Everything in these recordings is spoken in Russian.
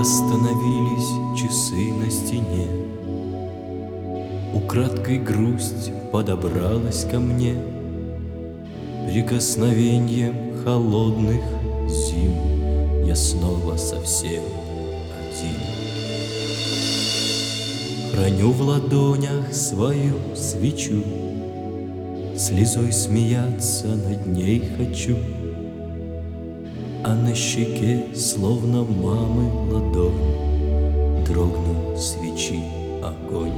Остановились часы на стене, украдкой грусть подобралась ко мне прикосновением холодных зим. Я снова совсем один. Храню в ладонях свою свечу, слезой смеяться над ней хочу, а на щеке, словно мамы ладонь, дрогнул свечи огонь.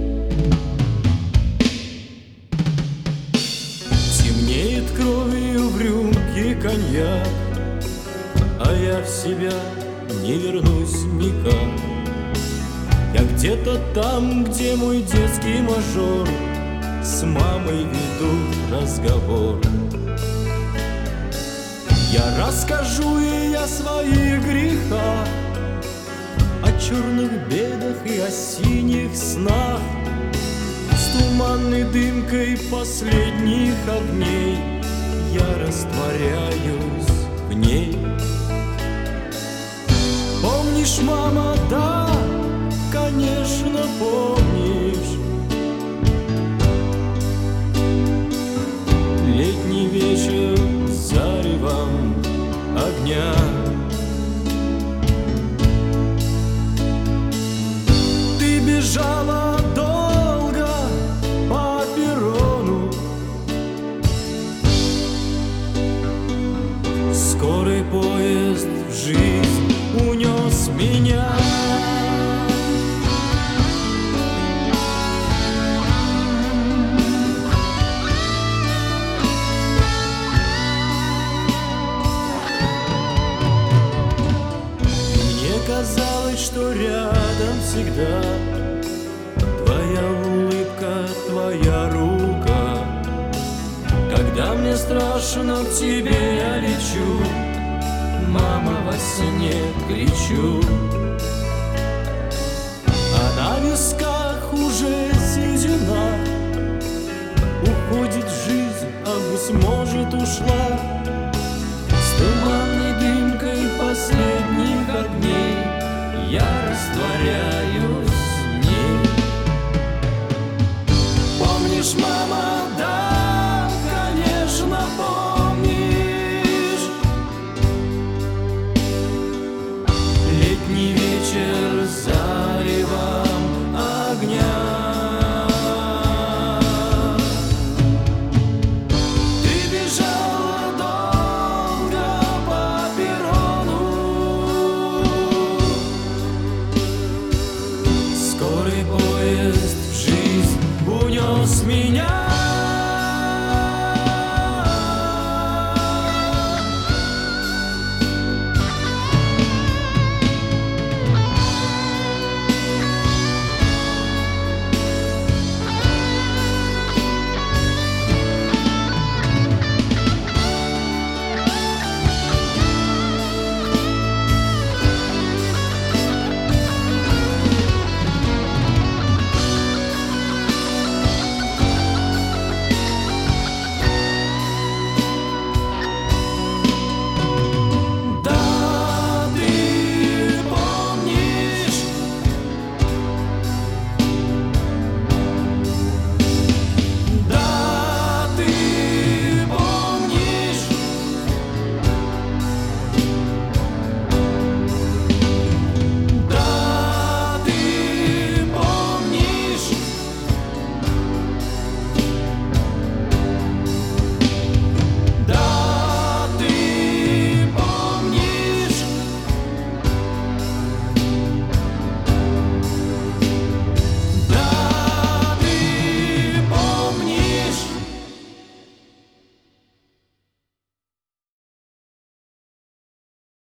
Темнеет кровью в рюмке коньяк, а я в себя не вернусь никак. Я где-то там, где мой детский мажор с мамой веду разговор. Я расскажу ей о своих грехах, о черных бедах и о синих снах. С туманной дымкой последних огней я растворяюсь в ней. Помнишь, мама, да, конечно, помнишь, летний вечер с заревом огня. Ты бежала долго по перрону, скорый поезд в жизнь унес меня. Казалось, что рядом всегда твоя улыбка, твоя рука. Когда мне страшно, к тебе я лечу, мама, во сне кричу. А на висках уже седина, уходит жизнь, а быть может ушла. С туманной дымкой последних огней я растворяюсь